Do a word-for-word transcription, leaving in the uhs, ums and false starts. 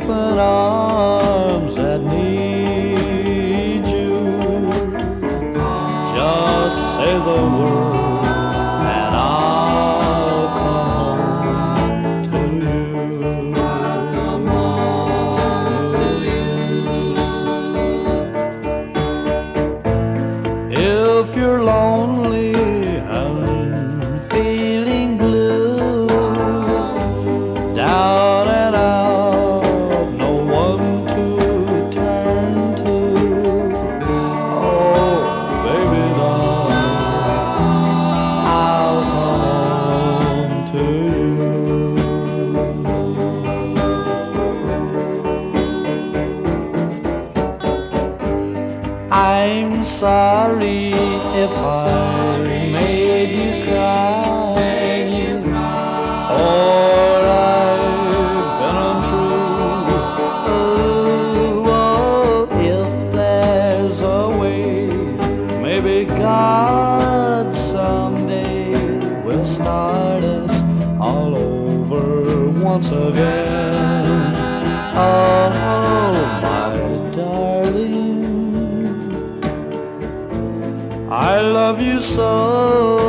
open arms that need you. Just say the word and I'll come home to you. I'll come home to you. If you're lonely and feeling blue, down and out, no one to turn to. Oh, baby darling, I'll come home to you. I'm sorry if I made you cry, or I've been untrue. Oh, if there's a way, maybe God someday will start us all over once again. Oh, my darling, I love you so.